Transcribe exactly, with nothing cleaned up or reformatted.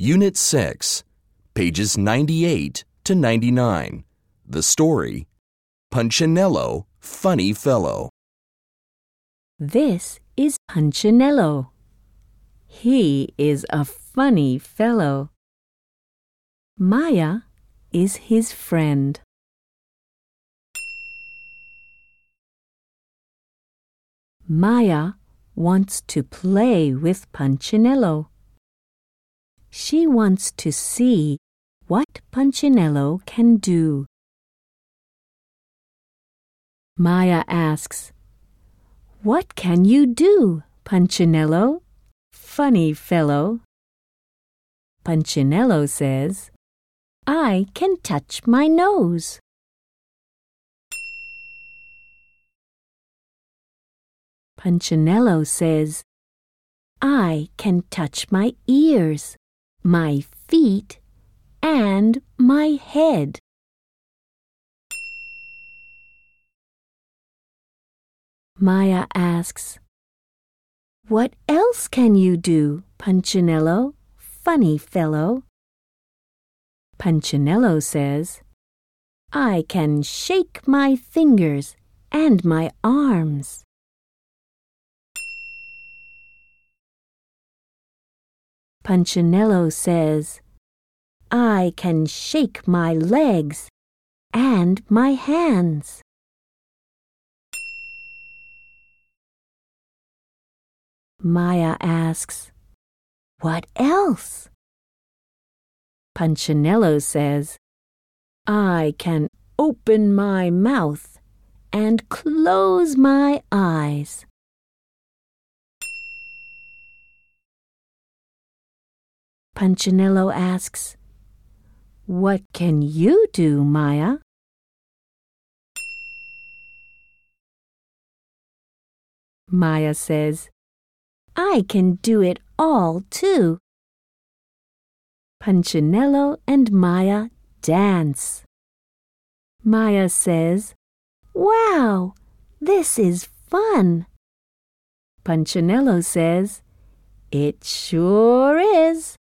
Unit six, pages ninety-eight to ninety-nine. The story, Punchinello, Funny Fellow. This is Punchinello. He is a funny fellow. Maya is his friend. Maya wants to play with Punchinello. She wants to see what Punchinello can do. Maya asks, "What can you do, Punchinello, funny fellow?" Punchinello says, "I can touch my nose." Punchinello says, "I can touch my ears, my feet, and my head." Maya asks, "What else can you do, Punchinello, funny fellow?" Punchinello says, "I can shake my fingers and my arms." Punchinello says, "I can shake my legs and my hands." Maya asks, "What else?" Punchinello says, "I can open my mouth and close my eyes." Punchinello asks, "What can you do, Maya?" Maya says, "I can do it all, too." Punchinello and Maya dance. Maya says, "Wow, this is fun." Punchinello says, "It sure is."